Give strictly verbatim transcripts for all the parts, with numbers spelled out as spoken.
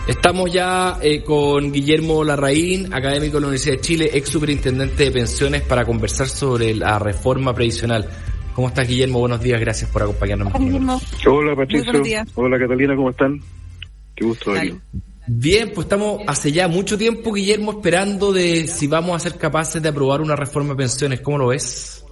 Estamos ya eh, con Guillermo Larraín, académico de la Universidad de Chile, ex superintendente de pensiones, para conversar sobre la reforma previsional. ¿Cómo estás, Guillermo? Buenos días, gracias por acompañarnos. Hola, Guillermo. Hola, Patricio. Hola, Catalina, ¿cómo están? Qué gusto ver. Bien, pues estamos hace ya mucho tiempo, Guillermo, esperando de si vamos a ser capaces de aprobar una reforma de pensiones. ¿Cómo lo ves?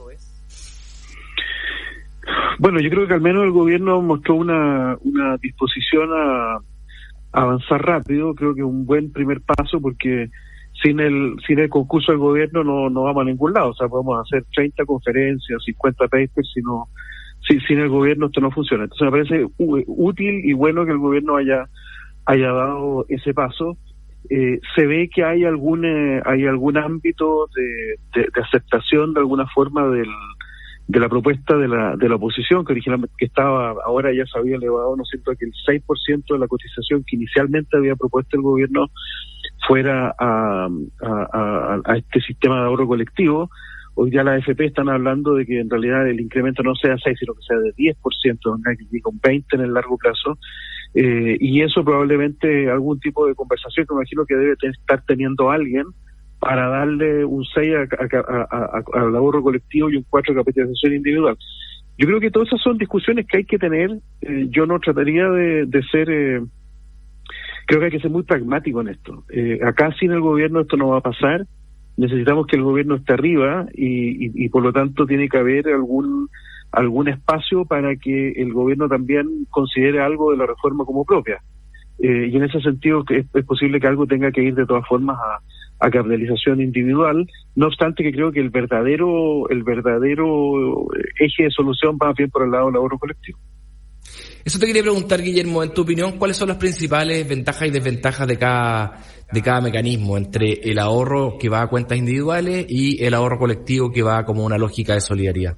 Bueno, yo creo que al menos el gobierno mostró una, una disposición a avanzar rápido. Creo que es un buen primer paso, porque sin el sin el concurso del gobierno no, no vamos a ningún lado. O sea, podemos hacer treinta conferencias, cincuenta papers, sino sin, sin el gobierno esto no funciona. Entonces me parece útil y bueno que el gobierno haya haya dado ese paso. Eh, se ve que hay algún eh, hay algún ámbito de, de, de aceptación de alguna forma del de la propuesta de la de la oposición, que originalmente que estaba, ahora ya se había elevado, ¿no es cierto?, que el seis por ciento de la cotización que inicialmente había propuesto el gobierno fuera a, a, a, a este sistema de ahorro colectivo. Hoy ya la A F P están hablando de que en realidad el incremento no sea seis, sino que sea de diez por ciento, con veinte en el largo plazo, eh, y eso probablemente algún tipo de conversación que me imagino que debe estar teniendo alguien para darle un seis a, a, a, a, al ahorro colectivo y un cuatro a capitalización individual. Yo creo que todas esas son discusiones que hay que tener. Eh, yo no trataría de, de ser... Eh, creo que hay que ser muy pragmático en esto. Eh, acá sin el gobierno esto no va a pasar. Necesitamos que el gobierno esté arriba y, y, y por lo tanto tiene que haber algún algún espacio para que el gobierno también considere algo de la reforma como propia. Eh, y en ese sentido es, es posible que algo tenga que ir de todas formas a a capitalización individual, no obstante que creo que el verdadero el verdadero eje de solución va bien por el lado del ahorro colectivo. Eso te quería preguntar, Guillermo, en tu opinión, ¿cuáles son las principales ventajas y desventajas de cada de cada mecanismo entre el ahorro que va a cuentas individuales y el ahorro colectivo que va como una lógica de solidaridad?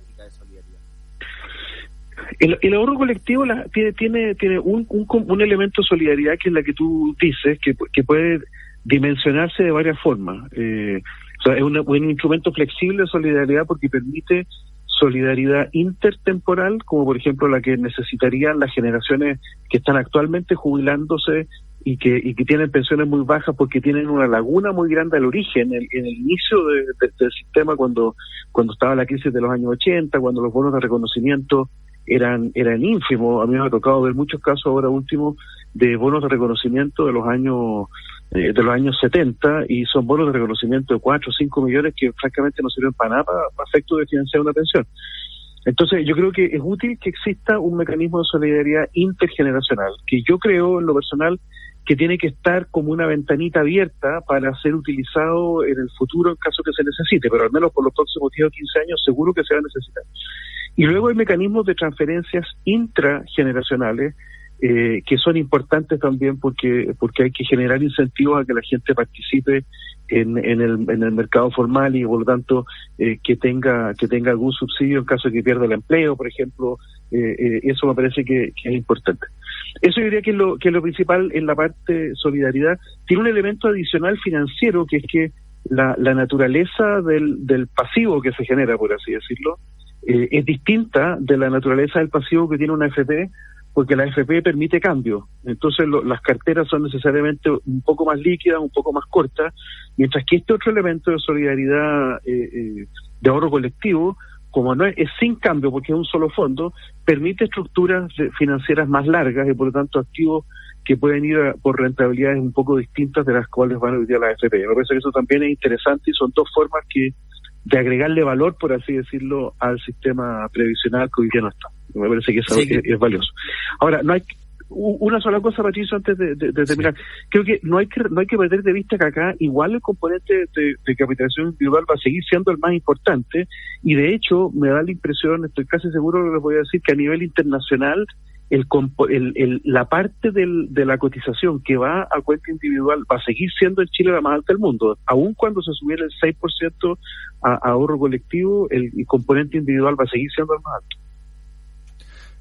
El, el ahorro colectivo la, tiene tiene tiene un, un un elemento de solidaridad que es la que tú dices, que que puede dimensionarse de varias formas. Eh, o sea, es una, un instrumento flexible de solidaridad porque permite solidaridad intertemporal, como por ejemplo la que necesitarían las generaciones que están actualmente jubilándose y que y que tienen pensiones muy bajas porque tienen una laguna muy grande al origen, en el, en el inicio de, de, del sistema, cuando cuando estaba la crisis de los años ochenta, cuando los bonos de reconocimiento eran eran ínfimos. A mí me ha tocado ver muchos casos ahora últimos de bonos de reconocimiento de los años eh, de los años setenta, y son bonos de reconocimiento de cuatro o cinco millones que francamente no sirven para nada para, para efecto de financiar una pensión. Entonces yo creo que es útil que exista un mecanismo de solidaridad intergeneracional, que yo creo en lo personal que tiene que estar como una ventanita abierta para ser utilizado en el futuro en caso que se necesite, pero al menos por los próximos diez o quince años seguro que se va a necesitar. Y luego hay mecanismos de transferencias intrageneracionales eh, que son importantes también porque porque hay que generar incentivos a que la gente participe en, en el en el mercado formal y por lo tanto eh, que tenga que tenga algún subsidio en caso de que pierda el empleo, por ejemplo. Eh, eh, eso me parece que, que es importante. Eso yo diría que es lo que es lo principal en la parte solidaridad. Tiene un elemento adicional financiero, que es que la, la naturaleza del, del pasivo que se genera, por así decirlo, eh, es distinta de la naturaleza del pasivo que tiene una A F P, porque la A F P permite cambio. Entonces lo, las carteras son necesariamente un poco más líquidas, un poco más cortas, mientras que este otro elemento de solidaridad eh, eh, de ahorro colectivo, como no es, es sin cambio porque es un solo fondo, permite estructuras financieras más largas y por lo tanto activos que pueden ir a, por rentabilidades un poco distintas de las cuales van hoy día la A F P. Me parece que eso también es interesante y son dos formas que de agregarle valor, por así decirlo, al sistema previsional que hoy día no está. Me parece que eso sí, es, es valioso. Ahora, no hay una sola cosa, Patricio, antes de, de, de terminar. Sí. Creo que no hay que no hay que perder de vista que acá igual el componente de, de capitalización individual va a seguir siendo el más importante, y de hecho me da la impresión, estoy casi seguro que les voy a decir, que a nivel internacional el, el, el la parte del, de la cotización que va a cuenta individual va a seguir siendo en Chile la más alta del mundo. Aun cuando se subiera el seis por ciento a, a ahorro colectivo, el, el componente individual va a seguir siendo el más alto.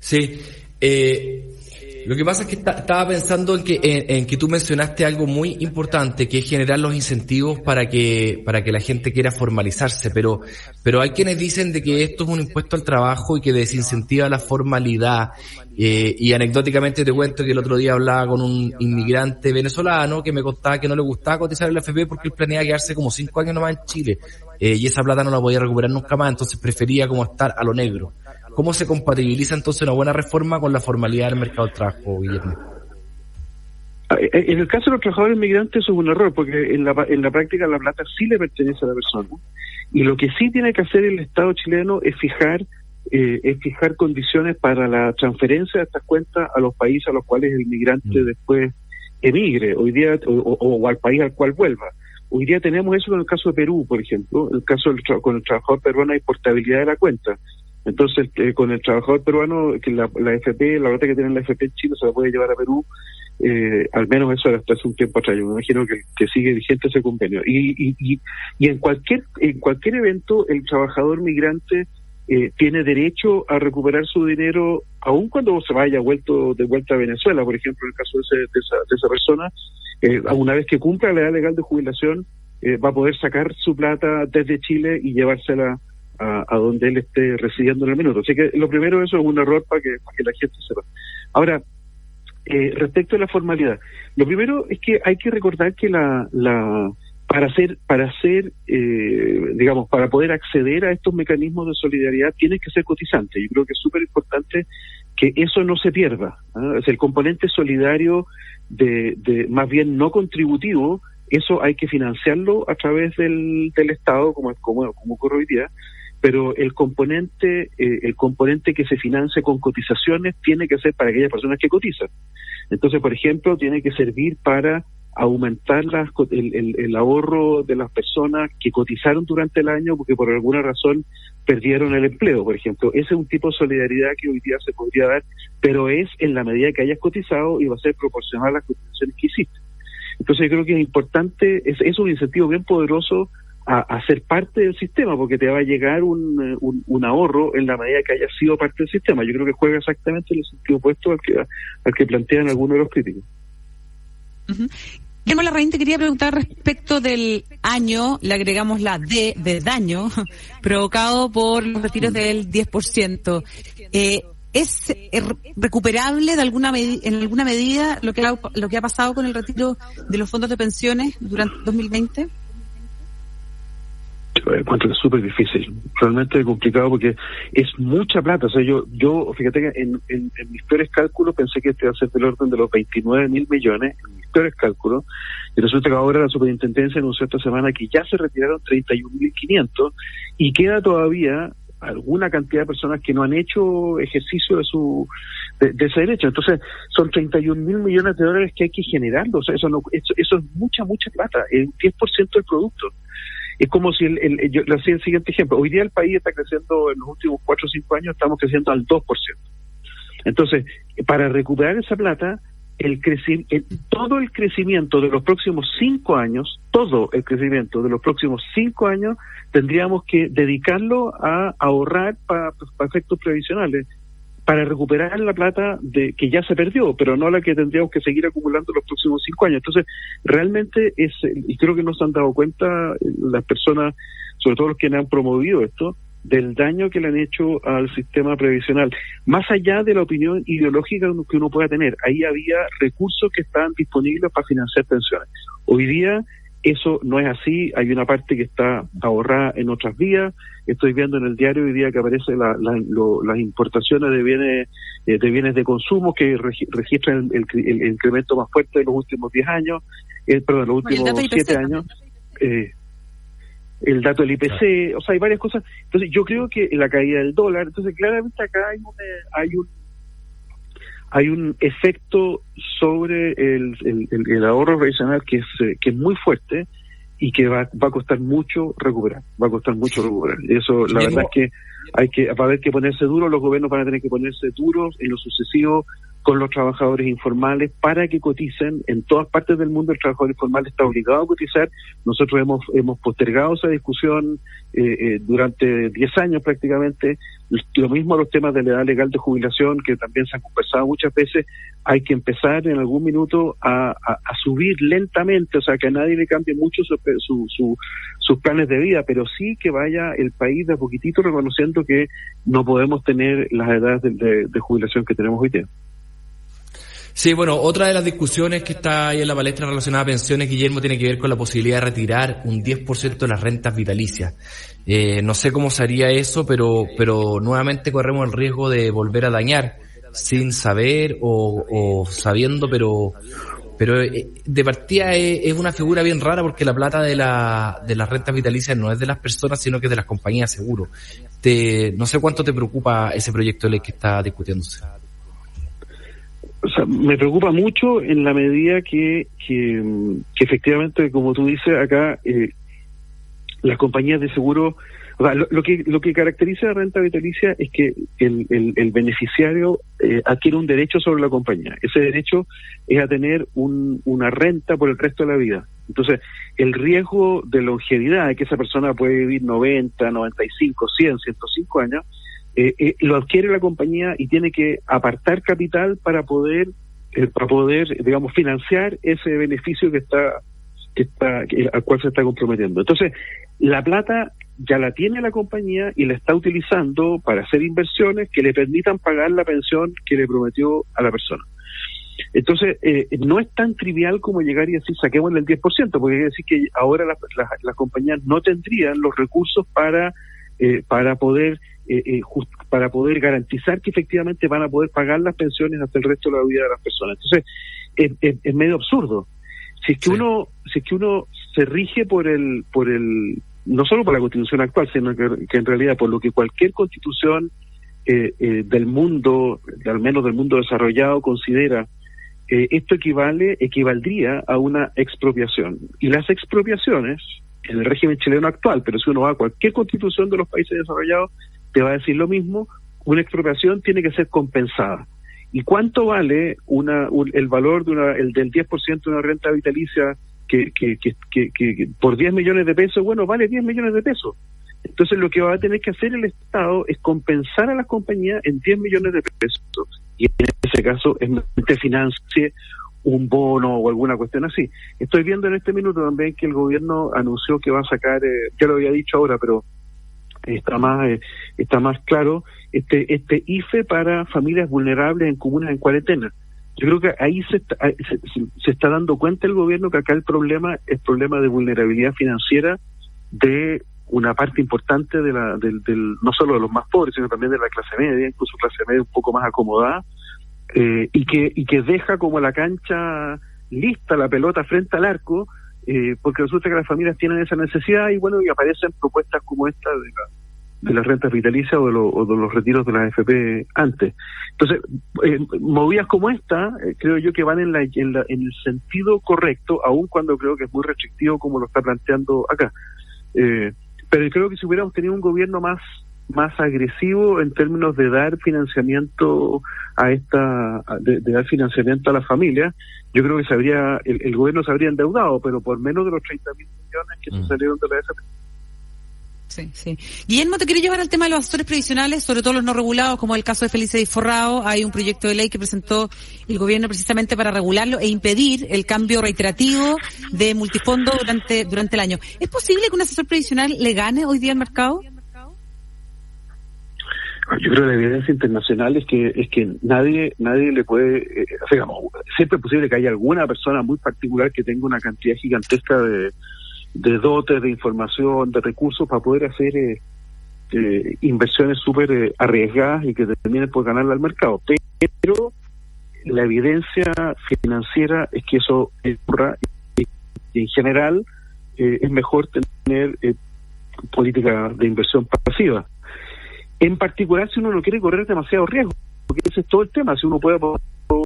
Sí. Eh, lo que pasa es que está, estaba pensando en que en, en que tú mencionaste algo muy importante, que es generar los incentivos para que para que la gente quiera formalizarse, pero pero hay quienes dicen de que esto es un impuesto al trabajo y que desincentiva la formalidad. Eh, y anecdóticamente te cuento que el otro día hablaba con un inmigrante venezolano que me contaba que no le gustaba cotizar en la A F P porque él planeaba quedarse como cinco años nomás en Chile, eh, y esa plata no la podía recuperar nunca más, entonces prefería como estar a lo negro. ¿Cómo se compatibiliza entonces una buena reforma con la formalidad del mercado del trabajo, Guillermo? En el caso de los trabajadores migrantes eso es un error, porque en la, en la práctica la plata sí le pertenece a la persona. Y lo que sí tiene que hacer el Estado chileno es fijar eh, es fijar condiciones para la transferencia de estas cuentas a los países a los cuales el migrante mm. después emigre, hoy día o, o, o al país al cual vuelva. Hoy día tenemos eso en el caso de Perú, por ejemplo. En el caso del tra- con el trabajador peruano hay portabilidad de la cuenta. Entonces, eh, con el trabajador peruano, que la, la A F P, la plata que tiene la A F P en Chile se la puede llevar a Perú, eh, al menos eso hasta hace un tiempo atrás. Yo me imagino que, que sigue vigente ese convenio. Y, y, y, y en cualquier en cualquier evento, el trabajador migrante eh, tiene derecho a recuperar su dinero, aun cuando se vaya vuelto de vuelta a Venezuela, por ejemplo, en el caso de, ese, de, esa, de esa persona, eh, una vez que cumpla la edad legal de jubilación, eh, va a poder sacar su plata desde Chile y llevársela A, a donde él esté residiendo en el minuto. Así que lo primero, eso es un error para que, para que la gente sepa. Ahora, eh, respecto a la formalidad, lo primero es que hay que recordar que la, la para hacer, para hacer, eh, digamos, para poder acceder a estos mecanismos de solidaridad tienes que ser cotizante. Yo creo que es súper importante que eso no se pierda, ¿eh? Es el componente solidario de, de, más bien no contributivo. Eso hay que financiarlo a través del, del Estado, como, como, como ocurre hoy día. Pero el componente eh, el componente que se financie con cotizaciones tiene que ser para aquellas personas que cotizan. Entonces, por ejemplo, tiene que servir para aumentar las, el, el, el ahorro de las personas que cotizaron durante el año porque por alguna razón perdieron el empleo, por ejemplo. Ese es un tipo de solidaridad que hoy día se podría dar, pero es en la medida que hayas cotizado y va a ser proporcional a las cotizaciones que hiciste. Entonces, yo creo que es importante, es, es un incentivo bien poderoso a, a ser parte del sistema, porque te va a llegar un, un, un ahorro en la medida que hayas sido parte del sistema. Yo creo que juega exactamente en el sentido opuesto al que, al que plantean algunos de los críticos. Uh-huh. Guillermo Larraín, te quería preguntar respecto del año, le agregamos la D de daño, provocado por los retiros del diez por ciento. Eh, ¿Es recuperable de alguna med- en alguna medida lo que ha, lo que ha pasado con el retiro de los fondos de pensiones durante dos mil veinte? Encuentro que es súper difícil, realmente complicado porque es mucha plata. O sea, yo, yo fíjate que en, en, en mis peores cálculos pensé que este iba a ser del orden de los veintinueve mil millones, en mis peores cálculos, y resulta que ahora la superintendencia anunció esta semana que ya se retiraron treinta y un mil quinientos y queda todavía alguna cantidad de personas que no han hecho ejercicio de su de, de ese derecho. Entonces son treinta y un mil millones de dólares que hay que generarlo. O sea, eso no, eso, eso es mucha, mucha plata, es diez por ciento del producto. Es como si, el, el, yo le hacía el siguiente ejemplo, hoy día el país está creciendo, en los últimos cuatro o cinco años estamos creciendo al dos por ciento. Entonces, para recuperar esa plata, el creci- el, todo el crecimiento de los próximos cinco años, todo el crecimiento de los próximos cinco años, tendríamos que dedicarlo a ahorrar para pa efectos previsionales, para recuperar la plata de que ya se perdió, pero no la que tendríamos que seguir acumulando los próximos cinco años. Entonces, realmente es, y creo que no se han dado cuenta las personas, sobre todo los que han promovido esto, del daño que le han hecho al sistema previsional. Más allá de la opinión ideológica que uno pueda tener, ahí había recursos que estaban disponibles para financiar pensiones. Hoy día eso no es así, hay una parte que está ahorrada en otras vías. Estoy viendo en el diario hoy día que aparece la, la, lo, las importaciones de bienes eh, de bienes de consumo que regi- registran el, el, el incremento más fuerte de los últimos diez años, eh, perdón, los últimos siete años. Eh, el dato del I P C, o sea, hay varias cosas. Entonces, yo creo que la caída del dólar, entonces claramente acá hay un, hay un hay un efecto sobre el, el, el, el ahorro previsional que es que es muy fuerte y que va, va a costar mucho recuperar, va a costar mucho recuperar. Eso, la verdad es que hay que va a haber que ponerse duro, los gobiernos van a tener que ponerse duros en lo sucesivo con los trabajadores informales para que coticen. En todas partes del mundo el trabajador informal está obligado a cotizar. Nosotros hemos hemos postergado esa discusión eh, eh, durante diez años prácticamente. Lo mismo los temas de la edad legal de jubilación, que también se han conversado muchas veces. Hay que empezar en algún minuto a, a, a subir lentamente, o sea, que a nadie le cambie mucho su, su, su, sus planes de vida, pero sí que vaya el país de a poquitito reconociendo que no podemos tener las edades de, de, de jubilación que tenemos hoy día. Sí, bueno, otra de las discusiones que está ahí en la palestra relacionada a pensiones, Guillermo, tiene que ver con la posibilidad de retirar un diez por ciento de las rentas vitalicias. Eh, no sé cómo se haría eso, pero, pero nuevamente corremos el riesgo de volver a dañar sin saber o, o sabiendo, pero, pero de partida es, es una figura bien rara porque la plata de la, de las rentas vitalicias no es de las personas, sino que es de las compañías de seguro. Te, no sé cuánto te preocupa ese proyecto de ley que está discutiéndose. O sea, me preocupa mucho en la medida que, que, que efectivamente, como tú dices acá, eh, las compañías de seguro, o sea, lo, lo que lo que caracteriza la renta vitalicia es que el, el, el beneficiario eh, adquiere un derecho sobre la compañía. Ese derecho es a tener un, una renta por el resto de la vida. Entonces, el riesgo de longevidad, de que esa persona puede vivir noventa, noventa y cinco, cien, ciento cinco años, Eh, eh, lo adquiere la compañía y tiene que apartar capital para poder eh, para poder digamos financiar ese beneficio que está que está que, al cual se está comprometiendo. Entonces la plata ya la tiene la compañía y la está utilizando para hacer inversiones que le permitan pagar la pensión que le prometió a la persona. Entonces eh, no es tan trivial como llegar y decir saquémosle el diez por ciento, porque quiere decir que ahora las la, la compañías no tendrían los recursos para eh, para poder Eh, eh, just, para poder garantizar que efectivamente van a poder pagar las pensiones hasta el resto de la vida de las personas. Entonces, es, es, es medio absurdo. Si es que sí. uno, si es que uno se rige por el, por el, no solo por la Constitución actual, sino que, que en realidad por lo que cualquier Constitución eh, eh, del mundo, al menos del mundo desarrollado, considera, eh, esto equivale, equivaldría a una expropiación. Y las expropiaciones, en el régimen chileno actual, pero si uno va a cualquier Constitución de los países desarrollados, te va a decir lo mismo, una expropiación tiene que ser compensada. ¿Y cuánto vale una un, el valor de una el del diez por ciento de una renta vitalicia que, que, que, que, que por diez millones de pesos? Bueno, vale diez millones de pesos. Entonces lo que va a tener que hacer el Estado es compensar a las compañías en diez millones de pesos. Y en ese caso es que financie un bono o alguna cuestión así. Estoy viendo en este minuto también que el gobierno anunció que va a sacar, eh, ya lo había dicho ahora, pero está más eh, está más claro este este I F E para familias vulnerables en comunas en cuarentena. Yo creo que ahí se está, se, se está dando cuenta el gobierno que acá el problema es problema de vulnerabilidad financiera de una parte importante de la del, del no solo de los más pobres, sino también de la clase media, incluso clase media un poco más acomodada, eh, y que y que deja como la cancha lista, la pelota frente al arco. Eh, porque resulta que las familias tienen esa necesidad y bueno, y aparecen propuestas como esta de, la, de las rentas vitalicias o de, lo, o de los retiros de las A F P antes. Entonces, eh, movidas como esta, eh, creo yo que van en, la, en, la, en el sentido correcto, aun cuando creo que es muy restrictivo como lo está planteando acá. Eh, pero creo que si hubiéramos tenido un gobierno más más agresivo en términos de dar financiamiento a esta de, de dar financiamiento a las familias, yo creo que se habría el, el gobierno se habría endeudado, pero por menos de los treinta mil millones que mm. se salieron de la A F P. Sí, sí. Guillermo, te quería llevar al tema de los asesores previsionales, sobre todo los no regulados, como el caso de Felice Disforrado. Hay un proyecto de ley que presentó el gobierno precisamente para regularlo e impedir el cambio reiterativo de multifondo durante durante el año. ¿Es posible que un asesor previsional le gane hoy día al mercado? Yo creo que la evidencia internacional es que es que nadie nadie le puede, eh, digamos, siempre es posible que haya alguna persona muy particular que tenga una cantidad gigantesca de, de dotes, de información, de recursos para poder hacer eh, eh, inversiones súper eh, arriesgadas y que terminen por ganarle al mercado. Pero la evidencia financiera es que eso ocurra y en general eh, es mejor tener eh, política de inversión pasiva. En particular si uno no quiere correr demasiado riesgo, porque ese es todo el tema, si uno puede va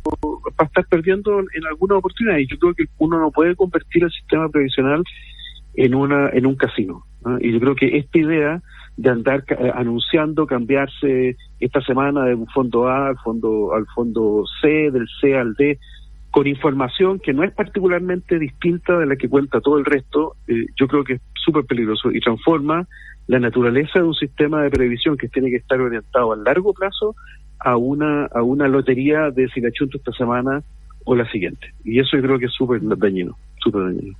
a estar perdiendo en alguna oportunidad, y yo creo que uno no puede convertir el sistema previsional en una en un casino, ¿no? Y yo creo que esta idea de andar ca- anunciando cambiarse esta semana de un fondo A al fondo al fondo C, del C al D, con información que no es particularmente distinta de la que cuenta todo el resto, eh, yo creo que es súper peligroso y transforma la naturaleza de un sistema de previsión que tiene que estar orientado a largo plazo a una a una lotería de si la chunto esta semana o la siguiente. Y eso yo creo que es súper dañino, súper dañino.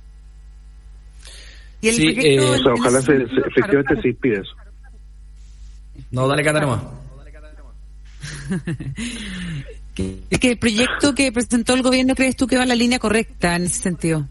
Y el Sí, proyecto, eh, O sea, ojalá se, se- claro, efectivamente claro. se impide eso. No, dale Cata nomás. Es que el proyecto que presentó el gobierno, ¿crees tú que va en la línea correcta en ese sentido?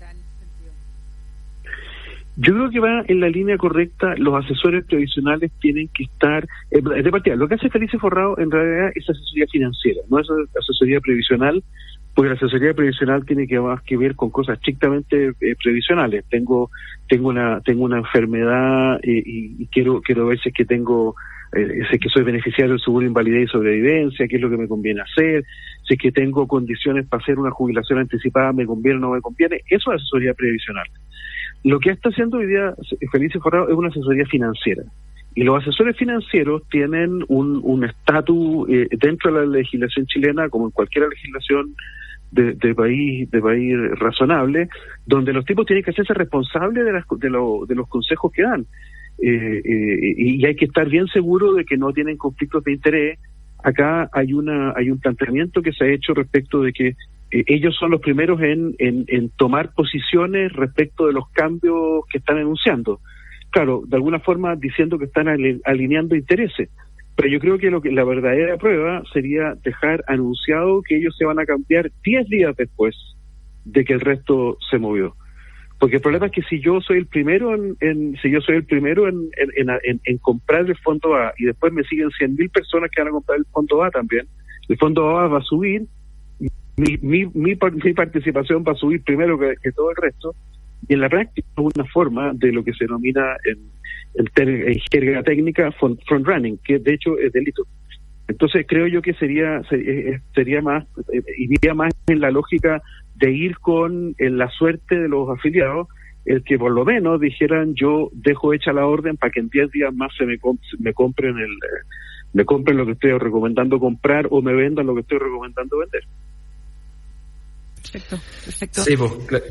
Yo creo que va en la línea correcta. Los asesores previsionales tienen que estar eh, de partida. Lo que hace Felice Forrado en realidad es asesoría financiera, no es asesoría previsional, porque la asesoría previsional tiene que más que ver con cosas estrictamente eh, previsionales. Tengo tengo una tengo una enfermedad eh, y, y quiero quiero ver si es que tengo eh, si es que soy beneficiario del seguro de invalidez y sobrevivencia, qué es lo que me conviene hacer, si es que tengo condiciones para hacer una jubilación anticipada, me conviene o no me conviene. Eso es asesoría previsional. Lo que está haciendo hoy día Felice Forrado es una asesoría financiera. Y los asesores financieros tienen un un estatus eh, dentro de la legislación chilena, como en cualquier legislación de, de país de país razonable, donde los tipos tienen que hacerse responsables de, las, de, lo, de los consejos que dan. Eh, eh, y hay que estar bien seguro de que no tienen conflictos de interés. Acá hay una hay un planteamiento que se ha hecho respecto de que Eh, ellos son los primeros en, en, en tomar posiciones respecto de los cambios que están anunciando. Claro, de alguna forma diciendo que están ale- alineando intereses. Pero yo creo que lo que la verdadera prueba sería dejar anunciado que ellos se van a cambiar diez días después de que el resto se movió. Porque el problema es que si yo soy el primero en, en si yo soy el primero en, en, en, en comprar el fondo A y después me siguen cien mil personas que van a comprar el fondo A también, el fondo A va a subir. Mi, mi, mi, mi participación va a subir primero que, que todo el resto, y en la práctica es una forma de lo que se denomina en, en, ter, en jerga técnica front, front running, que de hecho es delito. Entonces creo yo que sería sería, sería más, iría más en la lógica de ir con en la suerte de los afiliados, el que por lo menos dijeran yo dejo hecha la orden para que en diez días más se me, comp me compren el me compren lo que estoy recomendando comprar o me vendan lo que estoy recomendando vender. Perfecto, perfecto. Sí, pues, claro.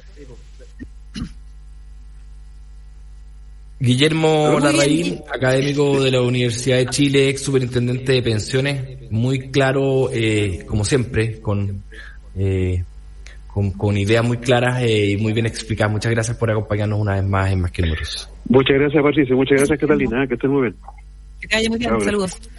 Guillermo Larraín, académico de la Universidad de Chile, ex superintendente de pensiones, muy claro, eh, como siempre, con, eh, con con ideas muy claras y eh, muy bien explicadas. Muchas gracias por acompañarnos una vez más en Más que Números. Muchas gracias, Patricio. Muchas gracias, Catalina. Que estés muy bien. Que te vaya muy bien. Saludos.